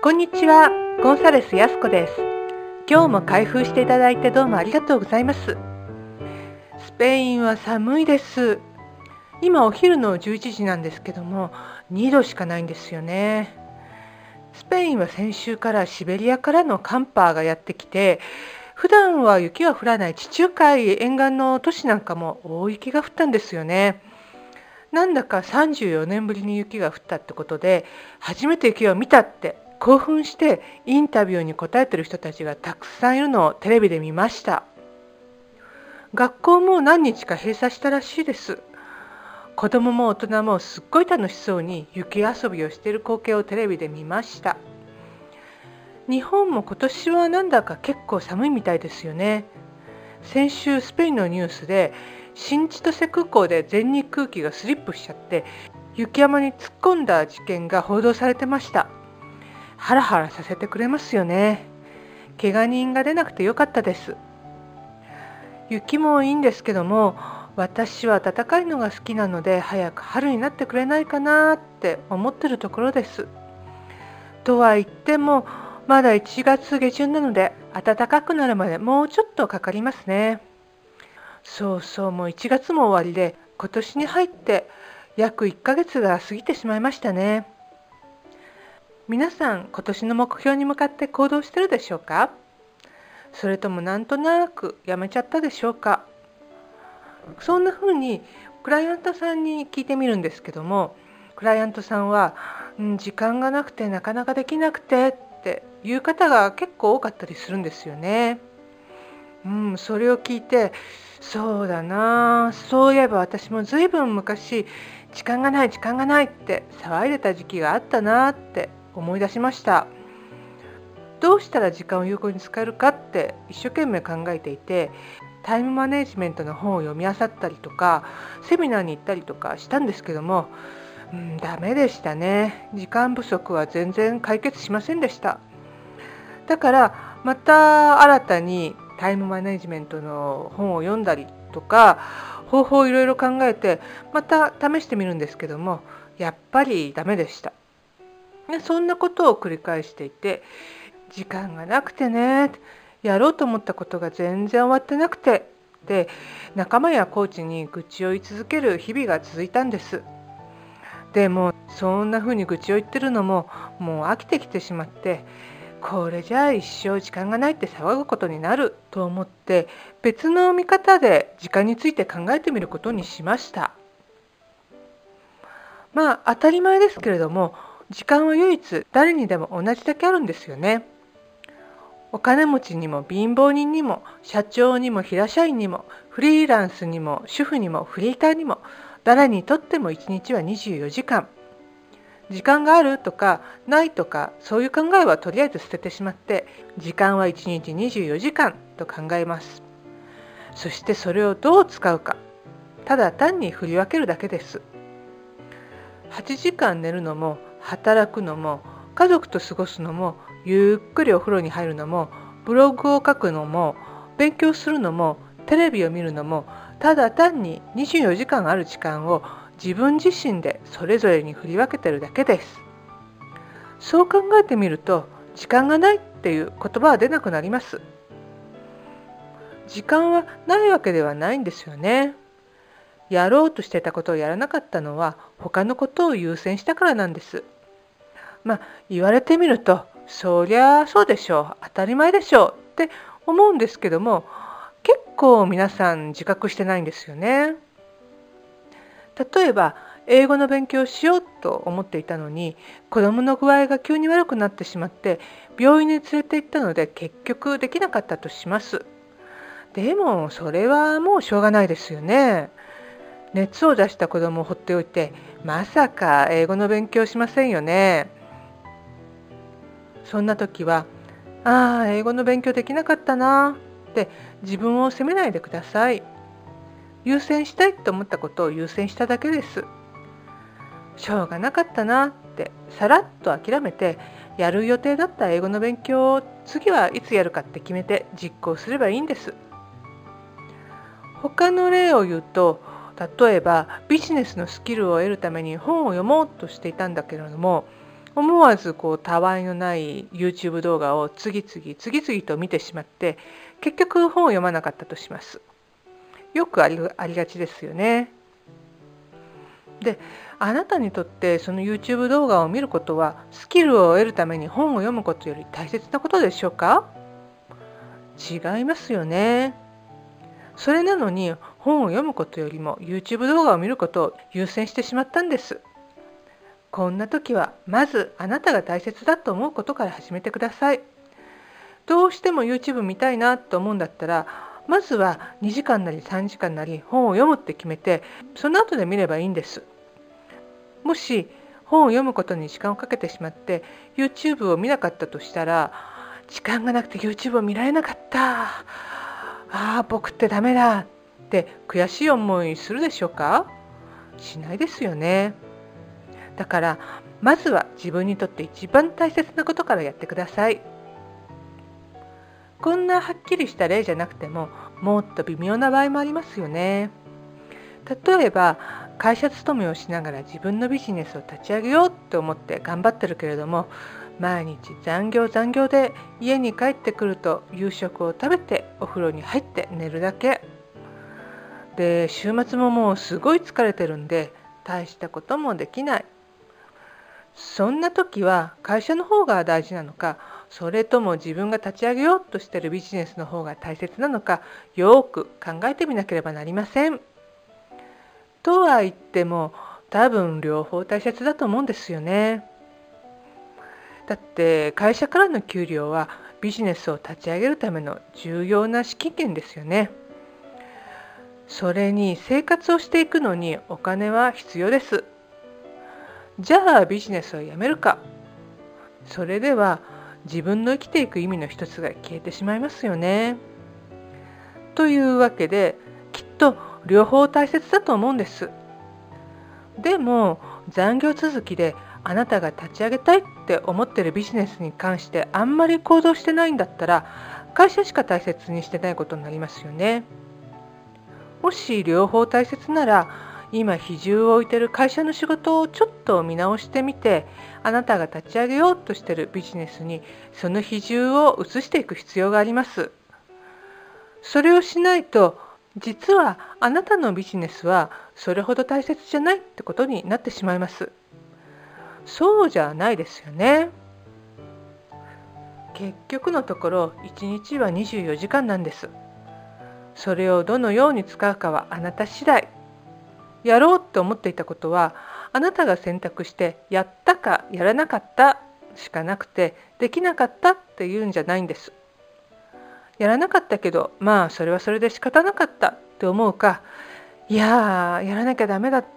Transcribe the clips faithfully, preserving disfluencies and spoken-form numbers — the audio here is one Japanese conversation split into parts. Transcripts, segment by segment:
こんにちは、ゴンサレスやすこです。今日も開封していただいてどうもありがとうございます。スペインは寒いです。今お昼のじゅういちじなんですけども、にどしかないんですよね。スペインは先週からシベリアからの寒波がやってきて、普段は雪は降らない地中海沿岸の都市なんかも大雪が降ったんですよね。なんだかさんじゅうよねんぶりに雪が降ったってことで、初めて雪を見たって興奮してインタビューに答えてる人たちがたくさんいるのをテレビで見ました。学校も何日か閉鎖したらしいです。子供も大人もすっごい楽しそうに雪遊びをしている光景をテレビで見ました。日本も今年はなんだか結構寒いみたいですよね。先週スペインのニュースで新千歳空港で全日空機がスリップしちゃって雪山に突っ込んだ事件が報道されてました。ハラハラさせてくれますよね。怪我人が出なくてよかったです。雪もいいんですけども、私は暖かいのが好きなので早く春になってくれないかなって思ってるところです。とは言ってもまだいちがつげじゅんなので暖かくなるまでもうちょっとかかりますね。そうそう、もういちがつも終わりで今年に入って約いっかげつが過ぎてしまいましたね。皆さん今年の目標に向かって行動してるでしょうか？それともなんとなくやめちゃったでしょうか？そんな風にクライアントさんに聞いてみるんですけども、クライアントさんは、うん、時間がなくてなかなかできなくてっていう方が結構多かったりするんですよね。うん、それを聞いて、そうだな、そういえば私もずいぶん昔時間がない時間がないって騒いでた時期があったなって思い出しました。どうしたら時間を有効に使えるかって一生懸命考えていて、タイムマネジメントの本を読み漁ったりとかセミナーに行ったりとかしたんですけども、うん、ダメでしたね。時間不足は全然解決しませんでした。だからまた新たにタイムマネジメントの本を読んだりとか方法をいろいろ考えてまた試してみるんですけども、やっぱりダメでした。そんなことを繰り返していて、時間がなくてね、やろうと思ったことが全然終わってなくてで、仲間やコーチに愚痴を言い続ける日々が続いたんです。でもそんな風に愚痴を言ってるのももう飽きてきてしまって、これじゃあ一生時間がないって騒ぐことになると思って、別の見方で時間について考えてみることにしました。まあ当たり前ですけれども、時間は唯一誰にでも同じだけあるんですよね。お金持ちにも貧乏人にも社長にも平社員にもフリーランスにも主婦にもフリーターにも、誰にとってもいちにちはにじゅうよじかん。時間があるとかないとかそういう考えはとりあえず捨ててしまって、時間はいちにちにじゅうよじかんと考えます。そしてそれをどう使うか、ただ単に振り分けるだけです。はちじかん寝るのも働くのも家族と過ごすのもゆっくりお風呂に入るのもブログを書くのも勉強するのもテレビを見るのも、ただ単ににじゅうよじかんある時間を自分自身でそれぞれに振り分けてるだけです。そう考えてみると、時間がないっていう言葉は出なくなります。時間はないわけではないんですよね。やろうとしてたことをやらなかったのは他のことを優先したからなんです。まあ言われてみると、そりゃそうでしょう、当たり前でしょうって思うんですけども、結構皆さん自覚してないんですよね。例えば英語の勉強をしようと思っていたのに、子供の具合が急に悪くなってしまって病院に連れて行ったので結局できなかったとします。でもそれはもうしょうがないですよね。熱を出した子供を放っておいてまさか英語の勉強しませんよね。そんな時は、ああ英語の勉強できなかったなって自分を責めないでください。優先したいと思ったことを優先しただけです。しょうがなかったなってさらっと諦めて、やる予定だった英語の勉強を次はいつやるかって決めて実行すればいいんです。他の例を言うと、例えばビジネスのスキルを得るために本を読もうとしていたんだけれども、 思わずこうたわいのない YouTube 動画を次々次々と見てしまって、結局本を読まなかったとします。よくあり、ありがちですよね。で、あなたにとってその YouTube 動画を見ることはスキルを得るために本を読むことより大切なことでしょうか？違いますよね。それなのに本を読むことよりも YouTube 動画を見ることを優先してしまったんです。こんな時はまずあなたが大切だと思うことから始めてください。どうしても YouTube 見たいなと思うんだったら、まずはにじかんなりさんじかんなり本を読むって決めて、その後で見ればいいんです。もし本を読むことに時間をかけてしまって YouTube を見なかったとしたら、時間がなくて YouTube を見られなかった、ああ僕ってダメだって悔しい思いするでしょうか？しないですよね。だからまずは自分にとって一番大切なことからやってください。こんなはっきりした例じゃなくても、もっと微妙な場合もありますよね。例えば会社勤めをしながら自分のビジネスを立ち上げようって思って頑張ってるけれども、毎日残業残業で家に帰ってくると夕食を食べてお風呂に入って寝るだけで、週末ももうすごい疲れてるんで大したこともできない。そんな時は会社の方が大事なのか、それとも自分が立ち上げようとしているビジネスの方が大切なのか、よく考えてみなければなりません。とは言っても多分両方大切だと思うんですよね。だって会社からの給料はビジネスを立ち上げるための重要な資金源ですよね。それに生活をしていくのにお金は必要です。じゃあビジネスをやめるか。それでは自分の生きていく意味の一つが消えてしまいますよね。というわけで、きっと両方大切だと思うんです。でも残業続きであなたが立ち上げたいって思っているビジネスに関してあんまり行動してないんだったら、会社しか大切にしてないことになりますよね。もし両方大切なら、今比重を置いている会社の仕事をちょっと見直してみて、あなたが立ち上げようとしているビジネスにその比重を移していく必要があります。それをしないと、実はあなたのビジネスはそれほど大切じゃないってことになってしまいます。そうじゃないですよね。結局のところいちにちはにじゅうよじかんなんです。それをどのように使うかはあなた次第。やろうって思っていたことはあなたが選択してやったかやらなかったしかなくて、できなかったっていうんじゃないんです。やらなかったけどまあそれはそれで仕方なかったって思うか、いやーやらなきゃダメだった、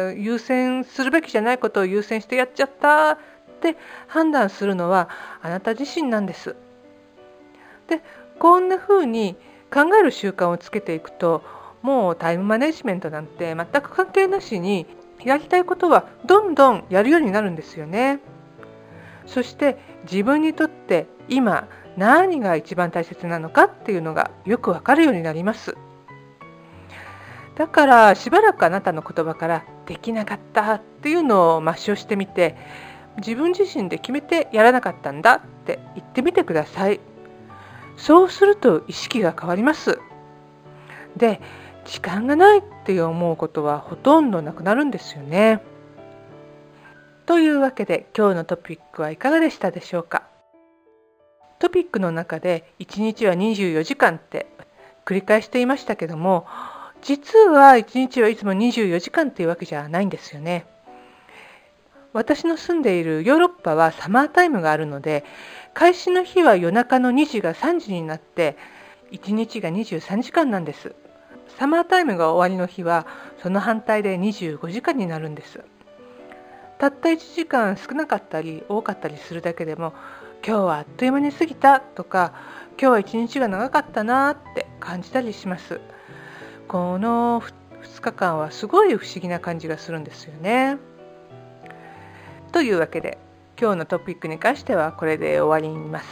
優先するべきじゃないことを優先してやっちゃったって判断するのはあなた自身なんです。で、こんな風に考える習慣をつけていくと、もうタイムマネジメントなんて全く関係なしにやりたいことはどんどんやるようになるんですよね。そして自分にとって今何が一番大切なのかっていうのがよくわかるようになります。だからしばらくあなたの言葉からできなかったっていうのを抹消してみて、自分自身で決めてやらなかったんだって言ってみてください。そうすると意識が変わります。で、時間がないって思うことはほとんどなくなるんですよね。というわけで今日のトピックはいかがでしたでしょうか。トピックの中でいちにちはにじゅうよじかんって繰り返していましたけども、実はいちにちはいつもにじゅうよじかんっていうわけじゃないんですよね。私の住んでいるヨーロッパはサマータイムがあるので、開始の日は夜中のにじがさんじになっていちにちがにじゅうさんじかんなんです。サマータイムが終わりの日はその反対でにじゅうごじかんになるんです。たったいちじかん少なかったり多かったりするだけでも、今日はあっという間に過ぎたとか、今日は一日が長かったなって感じたりします。このふつかかんはすごい不思議な感じがするんですよね。というわけで今日のトピックに関してはこれで終わります。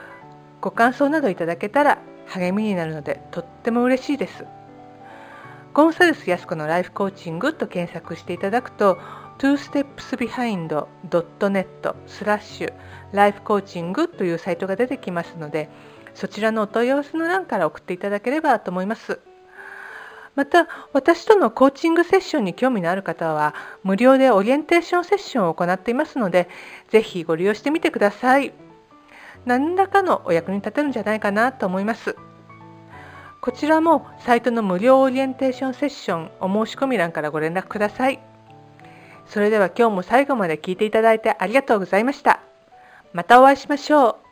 ご感想などいただけたら励みになるのでとっても嬉しいです。 ゴンサレス安子のライフコーチングと検索していただくと ツーステップスビハインドドットネットスラッシュライフコーチングというサイトが出てきますので、そちらのお問い合わせの欄から送っていただければと思います。また、私とのコーチングセッションに興味のある方は無料でオリエンテーションセッションを行っていますので、ぜひご利用してみてください。何らかのお役に立てるんじゃないかなと思います。こちらもサイトの無料オリエンテーションセッションお申し込み欄からご連絡ください。それでは今日も最後まで聞いていただいてありがとうございました。またお会いしましょう。